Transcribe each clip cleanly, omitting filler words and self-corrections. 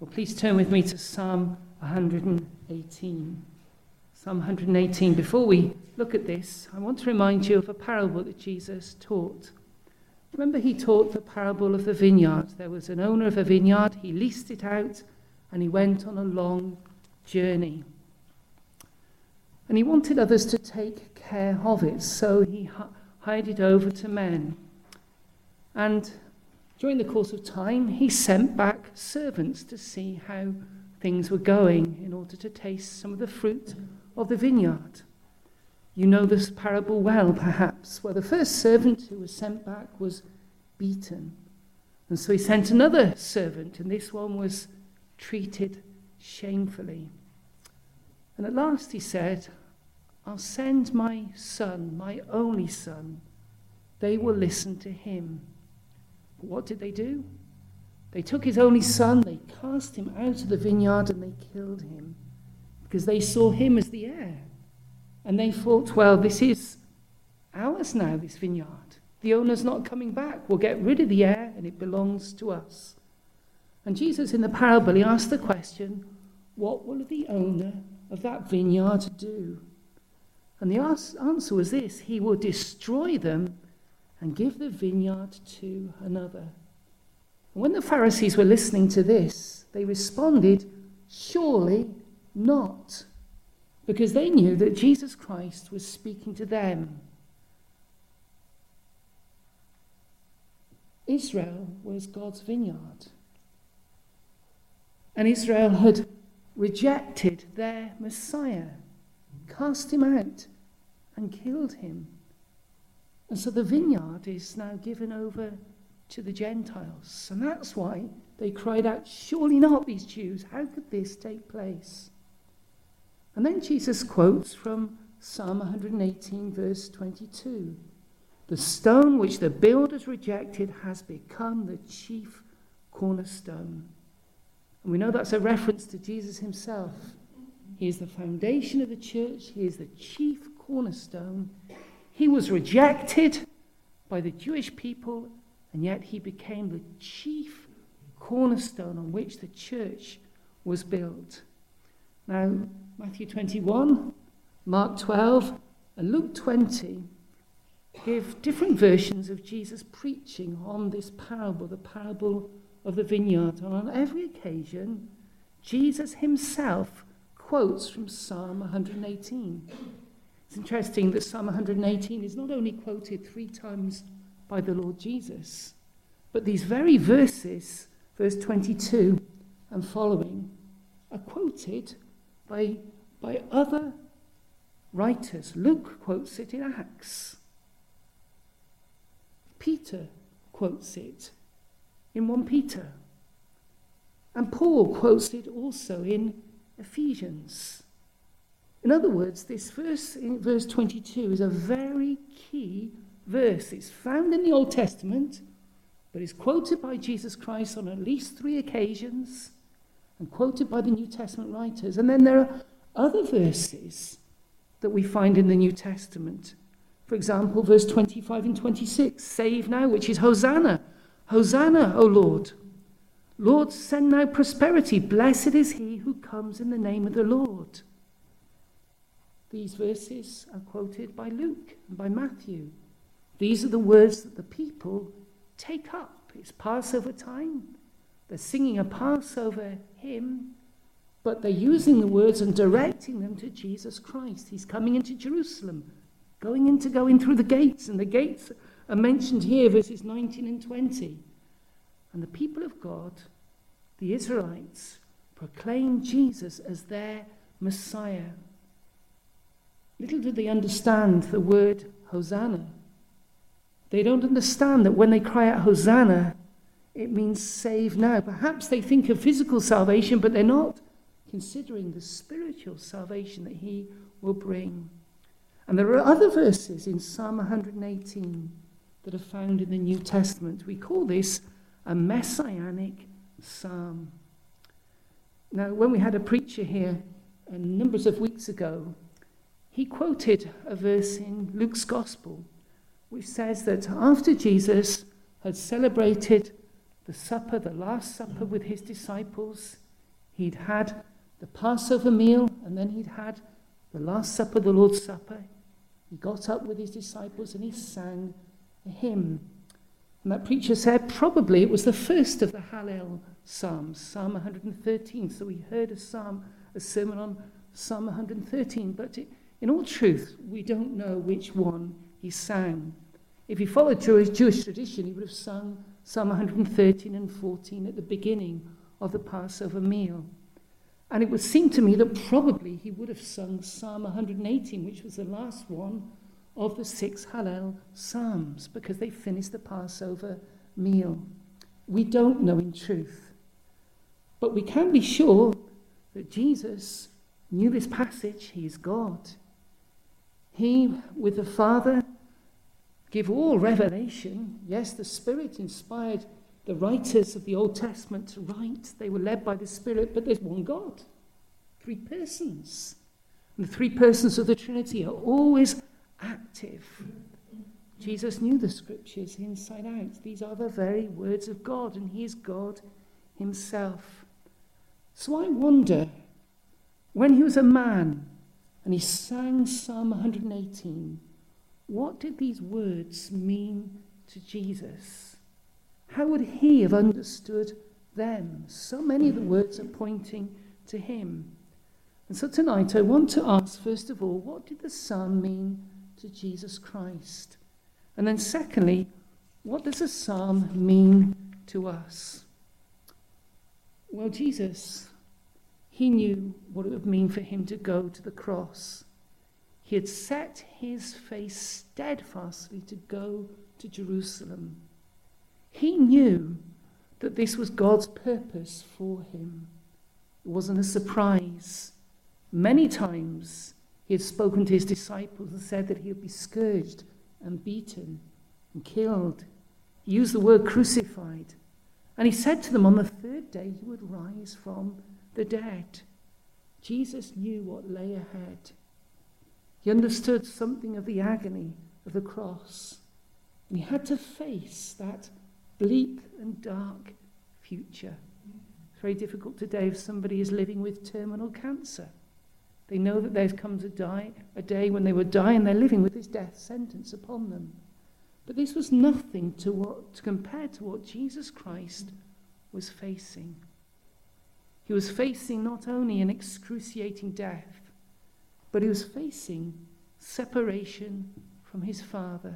Well, please turn with me to Psalm 118. Psalm 118. Before we look at this, I want to remind you of a parable that Jesus taught. Remember, he taught the parable of the vineyard. There was an owner of a vineyard. He leased it out, and he went on a long journey. And he wanted others to take care of it, so he hired it over to men. And during the course of time, he sent back servants to see how things were going in order to taste some of the fruit of the vineyard. You know this parable well, perhaps. Well, the first servant who was sent back was beaten. And so he sent another servant, and this one was treated shamefully. And at last he said, I'll send my son, my only son. They will listen to him. But what did they do? They took his only son, they cast him out of the vineyard, and they killed him because they saw him as the heir. And they thought, well, this is ours now, this vineyard. The owner's not coming back. We'll get rid of the heir, and it belongs to us. And Jesus, in the parable, he asked the question, what will the owner of that vineyard do? And the answer was this: he will destroy them and give the vineyard to another. And when the Pharisees were listening to this, they responded, surely not, because they knew that Jesus Christ was speaking to them. Israel was God's vineyard. And Israel had rejected their Messiah, cast him out, and killed him. And so the vineyard is now given over to the Gentiles. And that's why they cried out, surely not, these Jews. How could this take place? And then Jesus quotes from Psalm 118, verse 22. The stone which the builders rejected has become the chief cornerstone. And we know that's a reference to Jesus himself. He is the foundation of the church. He is the chief cornerstone. He was rejected by the Jewish people, and yet he became the chief cornerstone on which the church was built. Now, Matthew 21, Mark 12, and Luke 20 give different versions of Jesus preaching on this parable, the parable of the vineyard. And on every occasion, Jesus himself quotes from Psalm 118. It's interesting that Psalm 118 is not only quoted 3 times by the Lord Jesus, but these very verses, verse 22 and following, are quoted by other writers. Luke quotes it in Acts. Peter quotes it in 1 Peter. And Paul quotes it also in Ephesians. In other words, this verse in verse 22 is a very key verse. It's found in the Old Testament, but is quoted by Jesus Christ on at least 3 occasions and quoted by the New Testament writers. And then there are other verses that we find in the New Testament. For example, verse 25 and 26, save now, which is Hosanna. Hosanna, O Lord. Lord, send now prosperity. Blessed is he who comes in the name of the Lord. These verses are quoted by Luke and by Matthew. These are the words that the people take up. It's Passover time. They're singing a Passover hymn, but they're using the words and directing them to Jesus Christ. He's coming into Jerusalem, going through the gates, and the gates are mentioned here, verses 19 and 20. And the people of God, the Israelites, proclaim Jesus as their Messiah. Little do they understand the word Hosanna. They don't understand that when they cry out Hosanna, it means save now. Perhaps they think of physical salvation, but they're not considering the spiritual salvation that he will bring. And there are other verses in Psalm 118 that are found in the New Testament. We call this a messianic psalm. Now, when we had a preacher here numbers of weeks ago, he quoted a verse in Luke's Gospel, which says that after Jesus had celebrated the supper, the Last Supper with his disciples, He'd had the Passover meal, and then he'd had the Last Supper, the Lord's Supper. He got up with his disciples and he sang a hymn. And that preacher said probably it was the first of the Hallel Psalms, Psalm 113. So we heard a sermon on Psalm 113. But in all truth, we don't know which one he sang. If he followed Jewish tradition, he would have sung Psalm 113 and 14 at the beginning of the Passover meal. And it would seem to me that probably he would have sung Psalm 118, which was the last one of the 6 Hallel Psalms, because they finished the Passover meal. We don't know in truth. But we can be sure that Jesus knew this passage. He is God. He, with the Father, give all revelation. Yes, the Spirit inspired the writers of the Old Testament to write. They were led by the Spirit, but there's one God, 3 persons. And the 3 persons of the Trinity are always active. Jesus knew the Scriptures inside out. These are the very words of God, and he is God himself. So I wonder, when he was a man and he sang Psalm 118, what did these words mean to Jesus? How would he have understood them? So many of the words are pointing to him. And so tonight I want to ask, first of all, what did the psalm mean to Jesus Christ? And then secondly, what does a psalm mean to us? Well, Jesus, he knew what it would mean for him to go to the cross. He had set his face steadfastly to go to Jerusalem. He knew that this was God's purpose for him. It wasn't a surprise. Many times he had spoken to his disciples and said that he would be scourged and beaten and killed. He used the word crucified. And he said to them on the 3rd day he would rise from the dead. Jesus knew what lay ahead. He understood something of the agony of the cross. And he had to face that bleak and dark future. It's very difficult today if somebody is living with terminal cancer. They know that there comes a day when they will die, and they're living with this death sentence upon them. But this was nothing to compare to what Jesus Christ was facing. He was facing not only an excruciating death, but he was facing separation from his Father.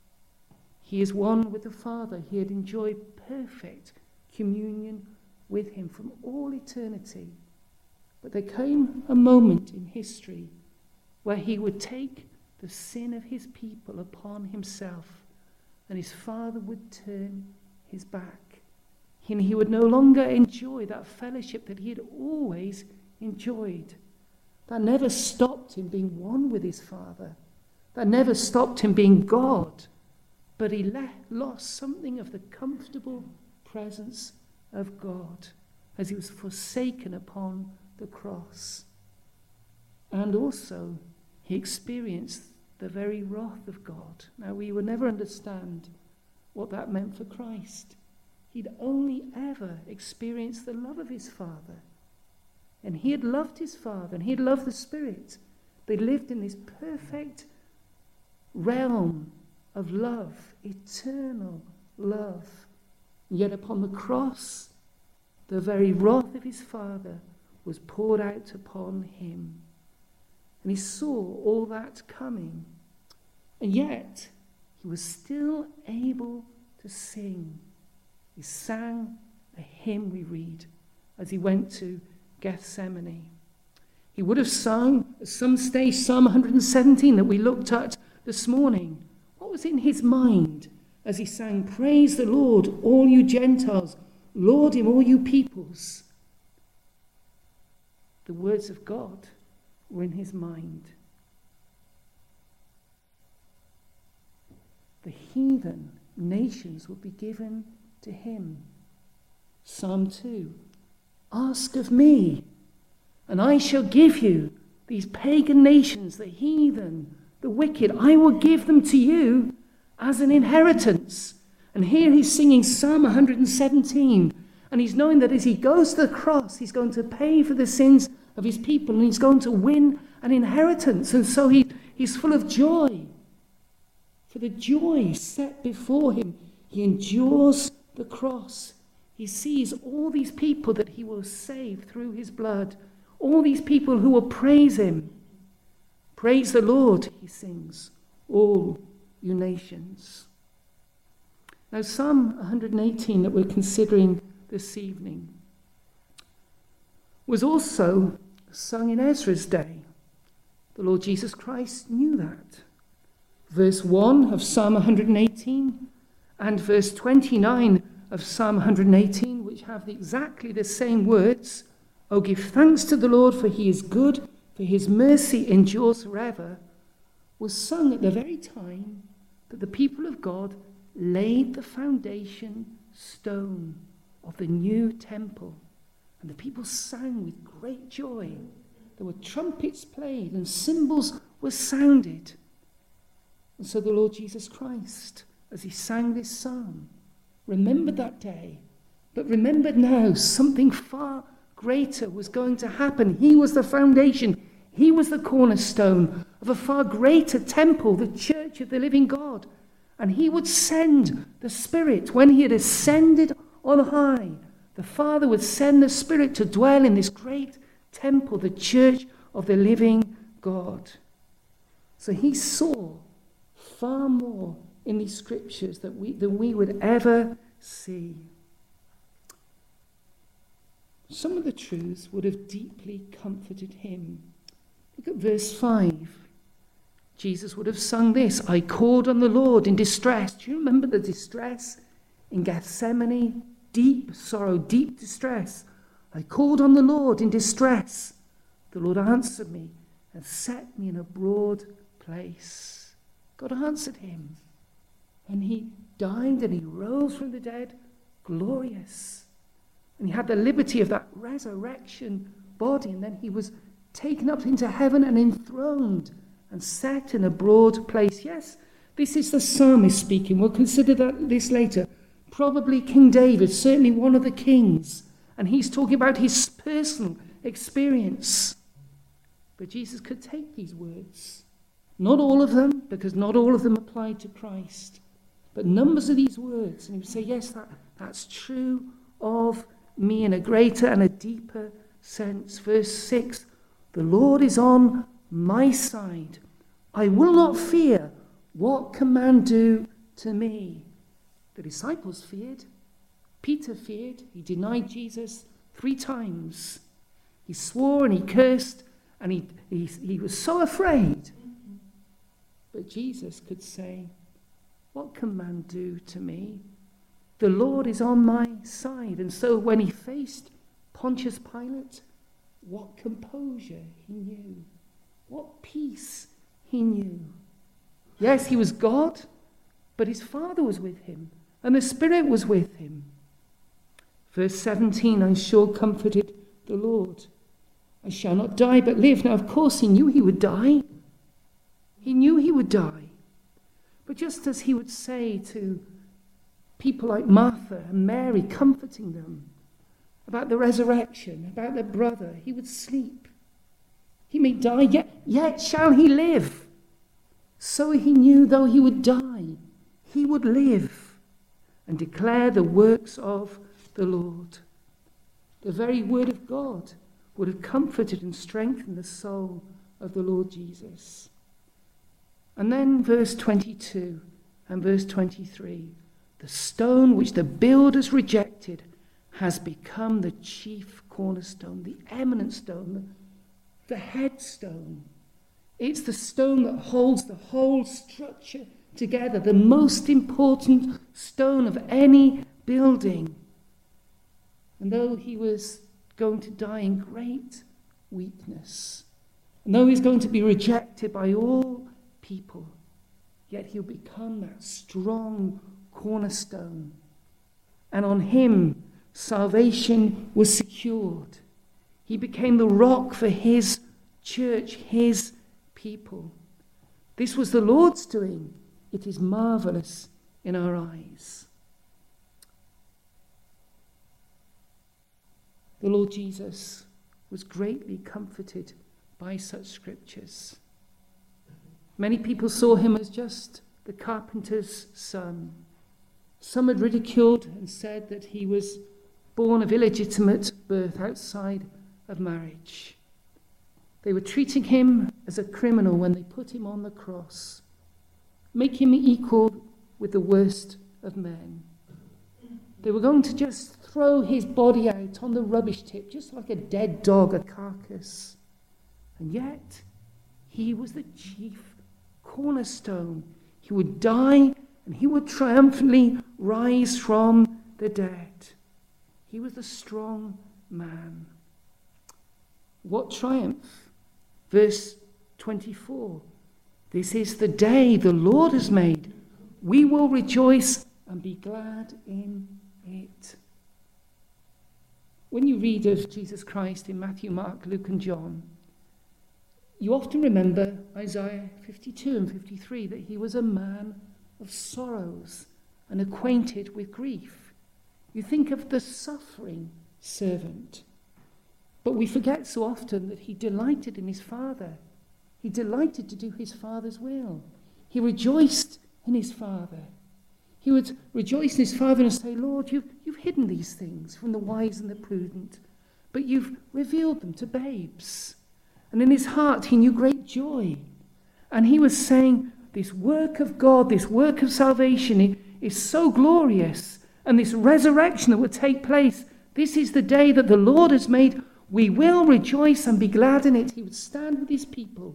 He is one with the Father. He had enjoyed perfect communion with him from all eternity. But there came a moment in history where he would take the sin of his people upon himself, and his Father would turn his back. And he would no longer enjoy that fellowship that he had always enjoyed. That never stopped him being one with his Father. That never stopped him being God. But he lost something of the comfortable presence of God as he was forsaken upon the cross. And also, he experienced the very wrath of God. Now, we would never understand what that meant for Christ. He'd only ever experienced the love of his Father. And he had loved his Father, and he had loved the Spirit. They lived in this perfect realm of love, eternal love. Yet upon the cross, the very wrath of his Father was poured out upon him. And he saw all that coming. And yet, he was still able to sing. He sang a hymn, we read, as he went to Gethsemane. He would have sung at some stage Psalm 117 that we looked at this morning. What was in his mind as he sang, "Praise the Lord, all you Gentiles, laud him, all you peoples"? The words of God were in his mind. The heathen nations would be given to him. Psalm 2, "Ask of me, and I shall give you these pagan nations, the heathen, the wicked. I will give them to you as an inheritance." And here he's singing Psalm 117, And he's knowing that as he goes to the cross, he's going to pay for the sins of his people, and he's going to win an inheritance. And so he's full of joy. For the joy set before him, he endures the cross. He sees all these people that he will save through his blood, all these people who will praise him. Praise the Lord, he sings, all you nations. Now, Psalm 118 that we're considering this evening was also sung in Ezra's day. The Lord Jesus Christ knew that. Verse 1 of Psalm 118 and verse 29 of Psalm 118, which have exactly the same words, "Oh, give thanks to the Lord, for he is good, for his mercy endures forever," was sung at the very time that the people of God laid the foundation stone of the new temple. And the people sang with great joy. There were trumpets played and cymbals were sounded. And so the Lord Jesus Christ, as he sang this psalm, remembered that day, but remembered now something far greater was going to happen. He was the foundation. He was the cornerstone of a far greater temple, the church of the living God. And he would send the Spirit when he had ascended on high. The Father would send the Spirit to dwell in this great temple, the church of the living God. So he saw far more in these scriptures than we would ever see. Some of the truths would have deeply comforted him. Look at verse 5. Jesus would have sung this, "I called on the Lord in distress." Do you remember the distress in Gethsemane? Deep sorrow, deep distress. "I called on the Lord in distress. The Lord answered me and set me in a broad place." God answered him. And he died and he rose from the dead, glorious. And he had the liberty of that resurrection body. And then he was taken up into heaven and enthroned and set in a broad place. Yes, this is the psalmist speaking. We'll consider this later. Probably King David, certainly one of the kings. And he's talking about his personal experience. But Jesus could take these words. Not all of them, because not all of them applied to Christ. But numbers of these words. And he would say, yes, that's true of me in a greater and a deeper sense. Verse 6, "The Lord is on my side. I will not fear. What can man do to me?" The disciples feared. Peter feared. He denied Jesus 3 times. He swore and he cursed and he was so afraid. But Jesus could say, "What can man do to me? The Lord is on my side." And so when he faced Pontius Pilate, what composure he knew. What peace he knew. Yes, he was God, but his Father was with him, and the Spirit was with him. Verse 17, "I'm sure comforted the Lord. I shall not die but live." Now, of course, he knew he would die. He knew he would die. But just as he would say to people like Martha and Mary, comforting them about the resurrection, about their brother, he would sleep. He may die, yet shall he live. So he knew though he would die, he would live and declare the works of the Lord. The very word of God would have comforted and strengthened the soul of the Lord Jesus. And then verse 22 and verse 23, "The stone which the builders rejected has become the chief cornerstone," the eminent stone, the headstone. It's the stone that holds the whole structure together, the most important stone of any building. And though he was going to die in great weakness, and though he's going to be rejected by all people, yet he'll become that strong cornerstone. And on him, salvation was secured. He became the rock for his church, his people. This was the Lord's doing. It is marvelous in our eyes. The Lord Jesus was greatly comforted by such scriptures. Many people saw him as just the carpenter's son. Some had ridiculed and said that he was born of illegitimate birth outside of marriage. They were treating him as a criminal when they put him on the cross, make him equal with the worst of men. They were going to just throw his body out on the rubbish tip, just like a dead dog, a carcass. And yet, he was the chief cornerstone. He would die and he would triumphantly rise from the dead. He was the strong man. What triumph? Verse 24. This is the day the Lord has made. We will rejoice and be glad in it. When you read of Jesus Christ in Matthew, Mark, Luke and John, you often remember Isaiah 52 and 53, that he was a man of sorrows and acquainted with grief. You think of the suffering servant. But we forget so often that he delighted in his Father. He delighted to do his Father's will. He rejoiced in his Father. He would rejoice in his Father and say, Lord, you've hidden these things from the wise and the prudent, but you've revealed them to babes. And in his heart he knew great joy. And he was saying, this work of God, this work of salvation is so glorious. And this resurrection that will take place, this is the day that the Lord has made. We will rejoice and be glad in it. He would stand with his people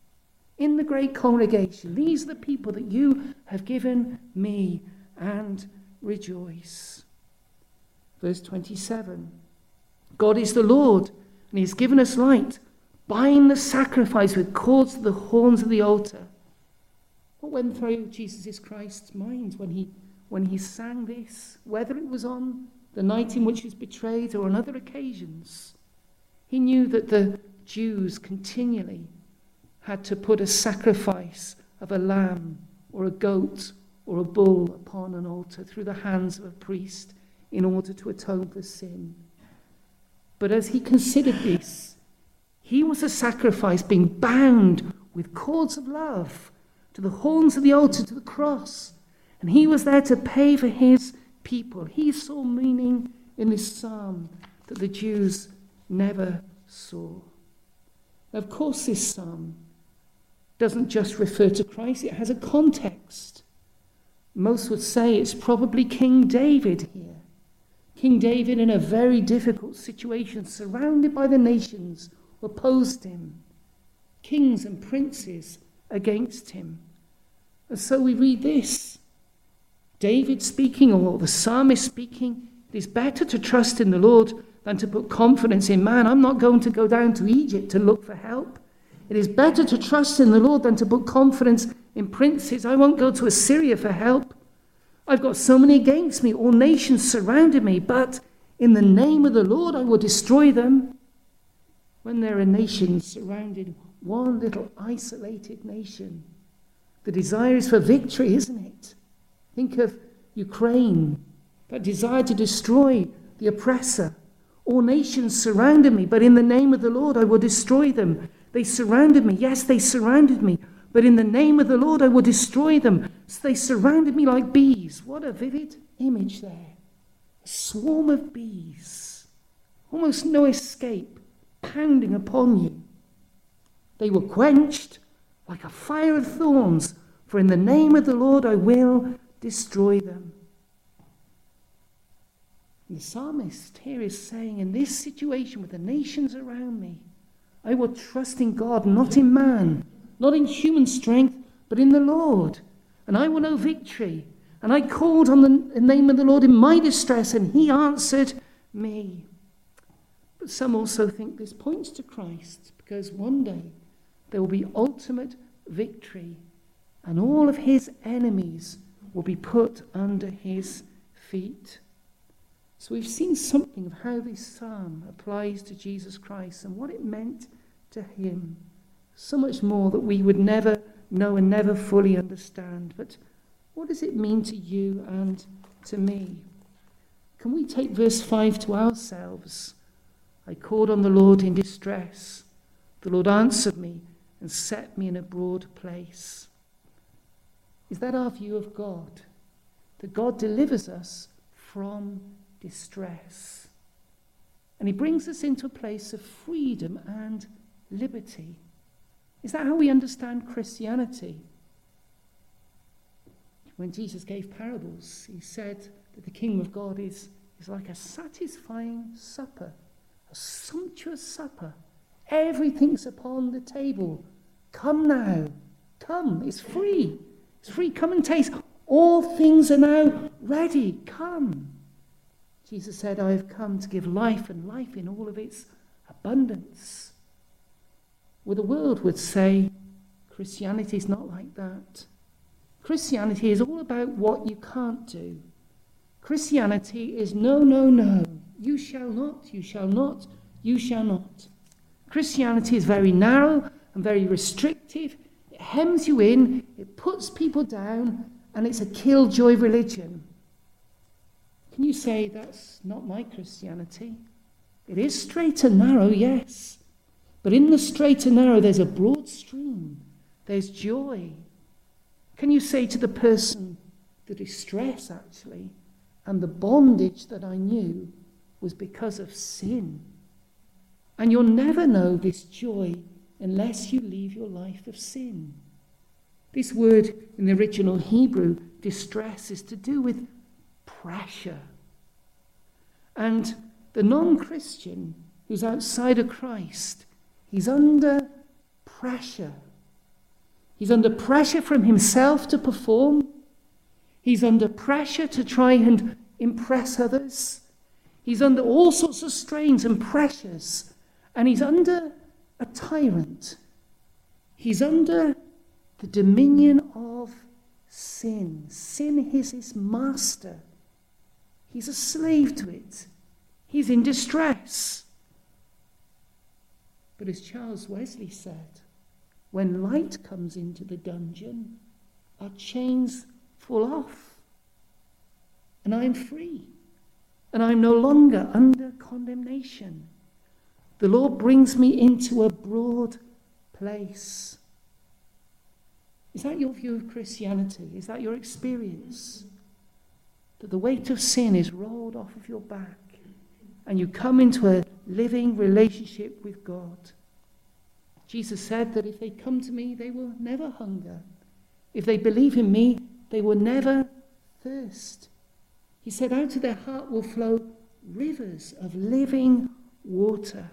in the great congregation. These are the people that you have given me, and rejoice. Verse 27. God is the Lord, and he has given us light. Bind the sacrifice with cords to the horns of the altar. What went through Jesus Christ's mind when he sang this, whether it was on the night in which he was betrayed or on other occasions? He knew that the Jews continually had to put a sacrifice of a lamb or a goat or a bull upon an altar through the hands of a priest in order to atone for sin. But as he considered this, he was a sacrifice being bound with cords of love to the horns of the altar, to the cross. And he was there to pay for his people. He saw meaning in this psalm that the Jews never saw. Now, of course, this psalm doesn't just refer to Christ, it has a context. Most would say it's probably King David here. King David in a very difficult situation, surrounded by the nations who opposed him, kings and princes against him. And so we read this. David speaking, or the psalmist speaking, it is better to trust in the Lord than to put confidence in man. I'm not going to go down to Egypt to look for help. It is better to trust in the Lord than to put confidence in princes. I won't go to Assyria for help. I've got so many against me. All nations surrounded me, but in the name of the Lord I will destroy them. When there are nations surrounding one little isolated nation, the desire is for victory, isn't it? Think of Ukraine, that desire to destroy the oppressor. All nations surrounded me, but in the name of the Lord I will destroy them. They surrounded me. Yes, they surrounded me, but in the name of the Lord I will destroy them. So they surrounded me like bees. What a vivid image there. A swarm of bees. Almost no escape, pounding upon you. They were quenched like a fire of thorns, for in the name of the Lord I will destroy them. And the psalmist here is saying, in this situation with the nations around me, I will trust in God, not in man, not in human strength, but in the Lord. And I will know victory. And I called on the name of the Lord in my distress, and he answered me. But some also think this points to Christ, because one day there will be ultimate victory, and all of his enemies will be put under his feet. So we've seen something of how this psalm applies to Jesus Christ and what it meant to him. So much more that we would never know and never fully understand. But what does it mean to you and to me? Can we take verse 5 to ourselves? I called on the Lord in distress. The Lord answered me and set me in a broad place. Is that our view of God? That God delivers us from distress. And he brings us into a place of freedom and liberty. Is that how we understand Christianity? When Jesus gave parables, he said that the kingdom of God is like a satisfying supper, a sumptuous supper. Everything's upon the table. Come now. Come. It's free. It's free. Come and taste. All things are now ready. Come. Jesus said, I have come to give life, and life in all of its abundance. Well, the world would say Christianity is not like that. Christianity is all about what you can't do. Christianity is no, no, no. You shall not, you shall not, you shall not. Christianity is very narrow and very restrictive. It hems you in, it puts people down, and it's a killjoy religion. Can you say that's not my Christianity? It is straight and narrow, yes. But in the straight and narrow, there's a broad stream. There's joy. Can you say to the person, the distress actually, and the bondage that I knew was because of sin? And you'll never know this joy unless you leave your life of sin. This word in the original Hebrew, distress, is to do with pressure. And the non-Christian who's outside of Christ, he's under pressure. He's under pressure from himself to perform. He's under pressure to try and impress others. He's under all sorts of strains and pressures. And he's under a tyrant. He's under the dominion of sin. Sin is his master. He's a slave to it. He's in distress. But as Charles Wesley said, when light comes into the dungeon, our chains fall off. And I'm free. And I'm no longer under condemnation. The Lord brings me into a broad place. Is that your view of Christianity? Is that your experience? That the weight of sin is rolled off of your back and you come into a living relationship with God. Jesus said that if they come to me, they will never hunger. If they believe in me, they will never thirst. He said, out of their heart will flow rivers of living water.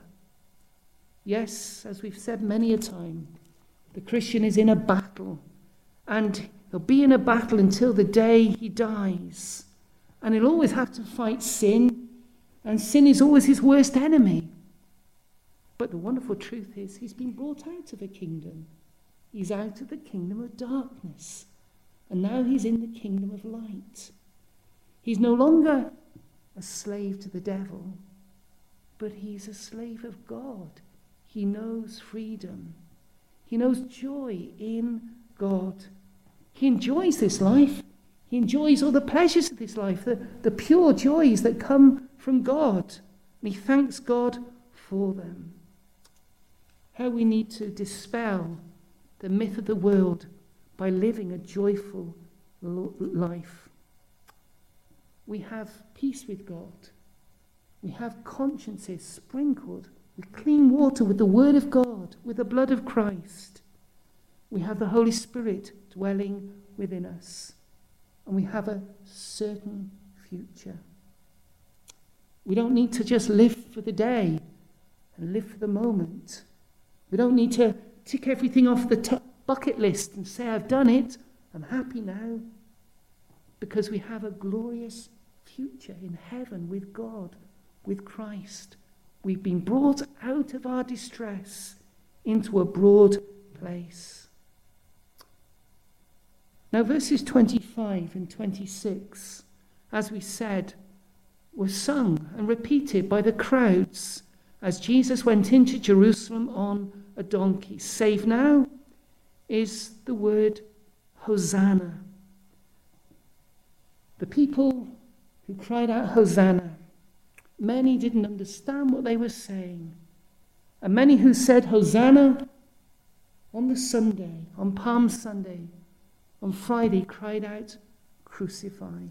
Yes, as we've said many a time, the Christian is in a battle, and he'll be in a battle until the day he dies. And he'll always have to fight sin, and sin is always his worst enemy. But the wonderful truth is he's been brought out of a kingdom. He's out of the kingdom of darkness, and now he's in the kingdom of light. He's no longer a slave to the devil, but he's a slave of God. He knows freedom. He knows joy in God. He enjoys this life. He enjoys all the pleasures of this life, the pure joys that come from God. And he thanks God for them. How we need to dispel the myth of the world by living a joyful life. We have peace with God. We have consciences sprinkled with clean water, with the word of God, with the blood of Christ. We have the Holy Spirit dwelling within us. And we have a certain future. We don't need to just live for the day and live for the moment. We don't need to tick everything off the bucket list and say, I've done it, I'm happy now. Because we have a glorious future in heaven with God, with Christ. We've been brought out of our distress into a broad place. Now, verses 25 and 26, as we said, were sung and repeated by the crowds as Jesus went into Jerusalem on a donkey. Save now is the word Hosanna. The people who cried out Hosanna Many didn't understand what they were saying. And many who said Hosanna on the Sunday, on Palm Sunday, on Friday, cried out, crucify.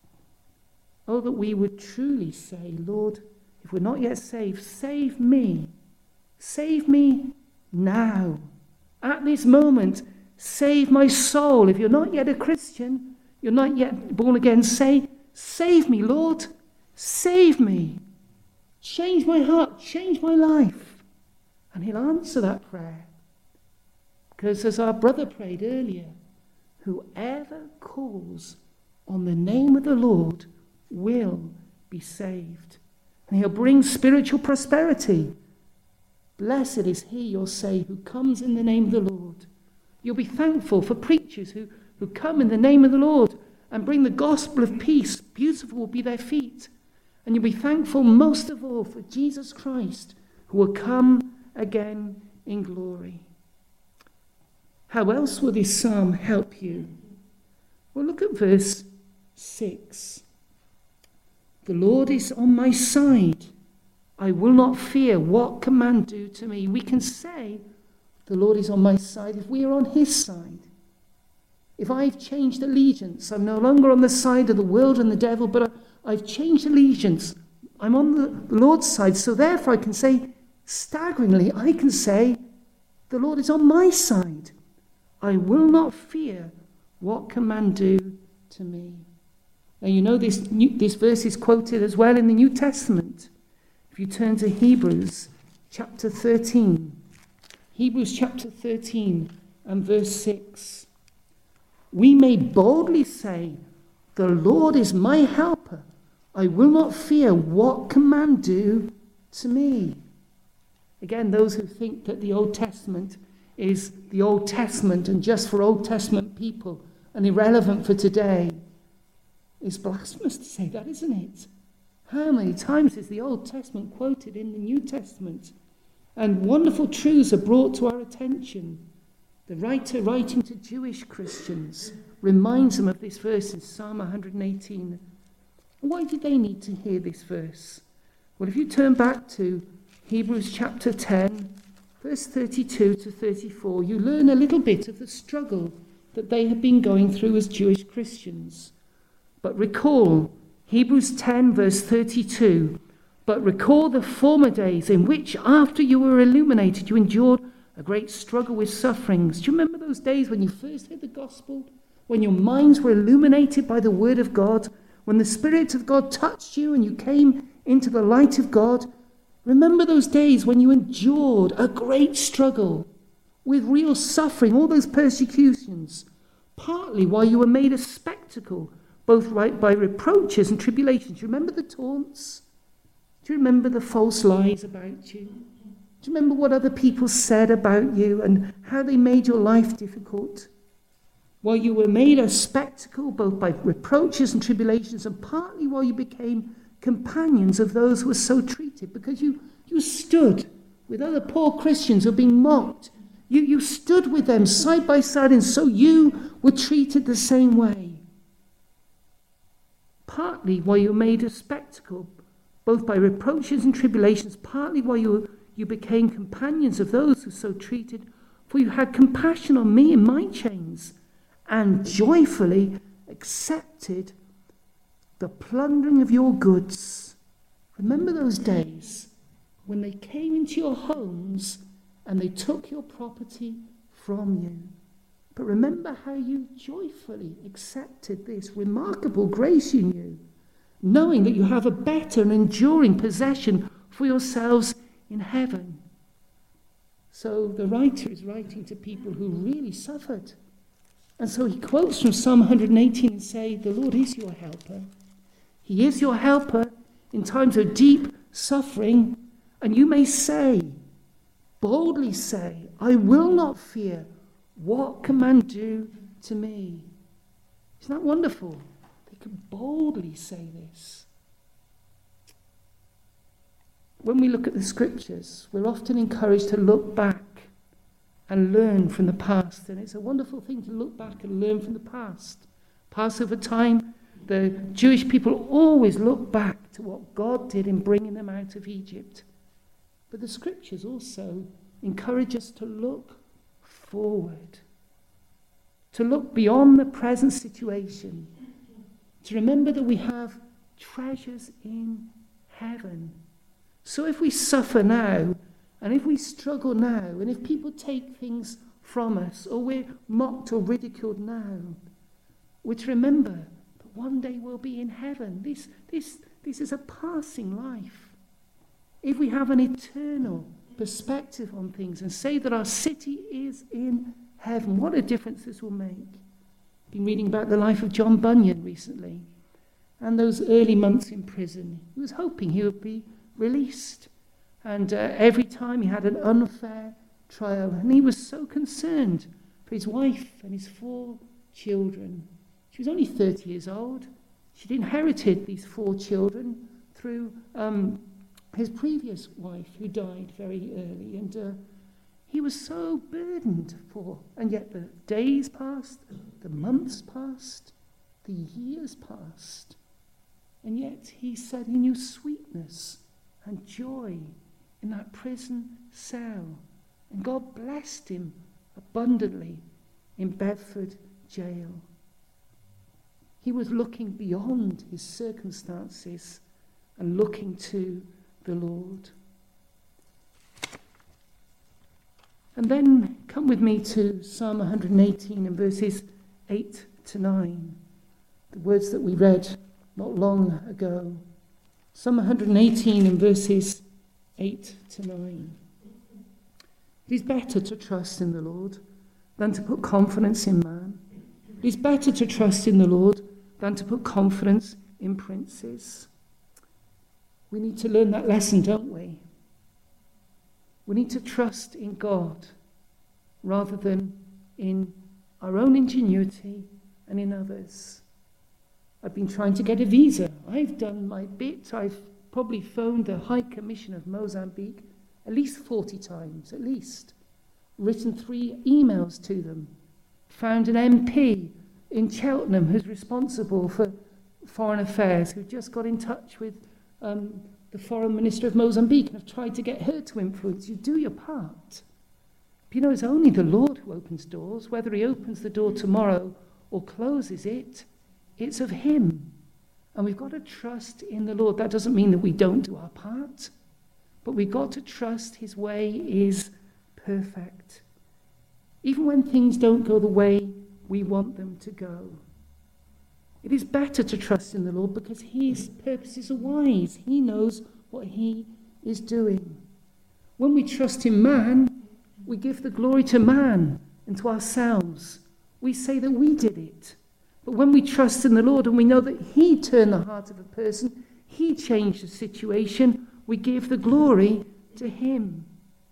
Oh, that we would truly say, Lord, if we're not yet saved, save me. Save me now. At this moment, save my soul. If you're not yet a Christian, you're not yet born again, say, save me, Lord. Save me. Change my heart. Change my life. And he'll answer that prayer. Because as our brother prayed earlier, whoever calls on the name of the Lord will be saved. And he'll bring spiritual prosperity. Blessed is he, you'll say, who comes in the name of the Lord. You'll be thankful for preachers who come in the name of the Lord and bring the gospel of peace. Beautiful will be their feet. And you'll be thankful most of all for Jesus Christ, who will come again in glory. How else will this psalm help you? Well, look at verse 6. The Lord is on my side. I will not fear. What can man do to me? We can say, the Lord is on my side if we are on his side. If I've changed allegiance, I'm no longer on the side of the world and the devil, but I've changed allegiance. I'm on the Lord's side. So therefore I can say, staggeringly, I can say, the Lord is on my side. I will not fear. What can man do to me? Now you know this verse is quoted as well in the New Testament. If you turn to Hebrews chapter 13. Hebrews chapter 13 and verse 6. We may boldly say, the Lord is my helper. I will not fear. What can man do to me? Again, those who think that the Old Testament is the Old Testament and just for Old Testament people and irrelevant for today, it's blasphemous to say that, isn't it? How many times is the Old Testament quoted in the New Testament? And wonderful truths are brought to our attention. The writer writing to Jewish Christians reminds them of this verse in Psalm 118. Why did they need to hear this verse? Well, if you turn back to Hebrews chapter 10, verse 32 to 34, you learn a little bit of the struggle that they had been going through as Jewish Christians. But recall, Hebrews 10 verse 32, but recall the former days in which after you were illuminated, you endured a great struggle with sufferings. Do you remember those days when you first heard the gospel? When your minds were illuminated by the word of God? When the Spirit of God touched you and you came into the light of God? Remember those days when you endured a great struggle with real suffering, all those persecutions, partly while you were made a spectacle, both by reproaches and tribulations. Do you remember the taunts? Do you remember the false lies about you? Do you remember what other people said about you and how they made your life difficult? While you were made a spectacle, both by reproaches and tribulations, and partly while you became companions of those who were so treated, because you stood with other poor Christians who were being mocked. You stood with them side by side, and so you were treated the same way. Partly while you were made a spectacle, both by reproaches and tribulations, partly while you became companions of those who were so treated, for you had compassion on me in my chains, and joyfully accepted the plundering of your goods. Remember those days when they came into your homes and they took your property from you. But remember how you joyfully accepted this remarkable grace you knew, knowing that you have a better and enduring possession for yourselves in heaven. So the writer is writing to people who really suffered. And so he quotes from Psalm 118 and say, the Lord is your helper. He is your helper in times of deep suffering. And you may say, boldly say, I will not fear. What can man do to me? Isn't that wonderful? They can boldly say this. When we look at the scriptures, we're often encouraged to look back and learn from the past. And it's a wonderful thing to look back and learn from the past. Passover time, The Jewish people always look back to what God did in bringing them out of Egypt. But the scriptures also encourage us to look forward, to look beyond the present situation, to remember that we have treasures in heaven. So if we suffer now, and if we struggle now, and if people take things from us, or we're mocked or ridiculed now, we're to remember that one day we'll be in heaven. This is a passing life. If we have an eternal perspective on things and say that our city is in heaven, what a difference this will make. I've been reading about the life of John Bunyan recently, and those early months in prison. He was hoping he would be released. And every time he had an unfair trial, and he was so concerned for his wife and his 4 children. She was only 30 years old. She'd inherited these 4 children through his previous wife, who died very early. And he was so burdened for, and yet the days passed, the months passed, the years passed. And yet he said he knew sweetness and joy in that prison cell. And God blessed him abundantly in Bedford jail. He was looking beyond his circumstances and looking to the Lord. And then come with me to Psalm 118 and verses 8 to 9. The words that we read not long ago. Psalm 118 and verses 8 to 9. It is better to trust in the Lord than to put confidence in man. It is better to trust in the Lord than to put confidence in princes. We need to learn that lesson, don't we? We need to trust in God rather than in our own ingenuity and in others. I've been trying to get a visa. I've done my bit. I've probably phoned the High Commission of Mozambique at least 40 times, at least. Written 3 emails to them. Found an MP in Cheltenham who's responsible for foreign affairs, who just got in touch with the foreign minister of Mozambique and have tried to get her to influence you. Do your part. But you know, it's only the Lord who opens doors. Whether he opens the door tomorrow or closes it, it's of him. And we've got to trust in the Lord. That doesn't mean that we don't do our part, but we've got to trust his way is perfect. Even when things don't go the way we want them to go. It is better to trust in the Lord because his purposes are wise. He knows what he is doing. When we trust in man, we give the glory to man and to ourselves. We say that we did it. But when we trust in the Lord and we know that he turned the heart of a person, he changed the situation, we give the glory to him.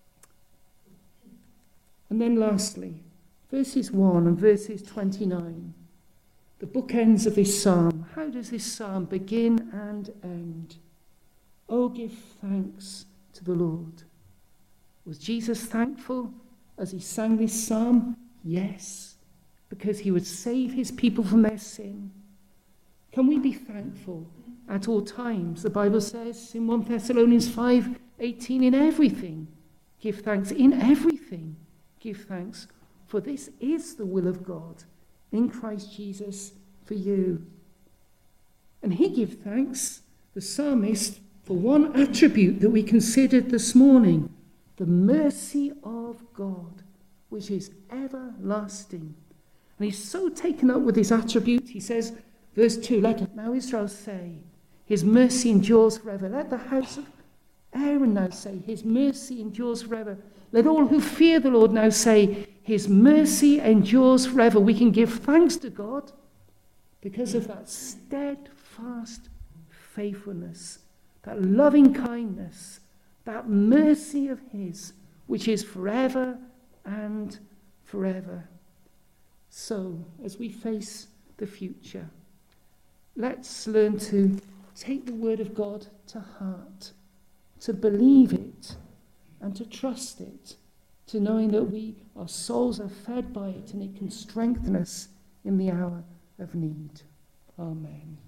And then lastly, verses 1 and verses 29. The bookends of this psalm. How does this psalm begin and end? Oh, give thanks to the Lord. Was Jesus thankful as he sang this psalm? Yes, because he would save his people from their sin. Can we be thankful at all times? The Bible says in 1 Thessalonians 5:18, in everything, give thanks. In everything, give thanks. For this is the will of God in Christ Jesus for you. And he gives thanks, the psalmist, for one attribute that we considered this morning, the mercy of God, which is everlasting. And he's so taken up with this attribute, he says, verse 2, let now Israel say, his mercy endures forever. Let the house of Aaron now say, his mercy endures forever. Let all who fear the Lord now say, his mercy endures forever. We can give thanks to God because of that steadfast faithfulness, that loving kindness, that mercy of his, which is forever and forever. So, as we face the future, let's learn to take the word of God to heart, to believe it, and to trust it, to knowing that our souls are fed by it and it can strengthen us in the hour of need. Amen.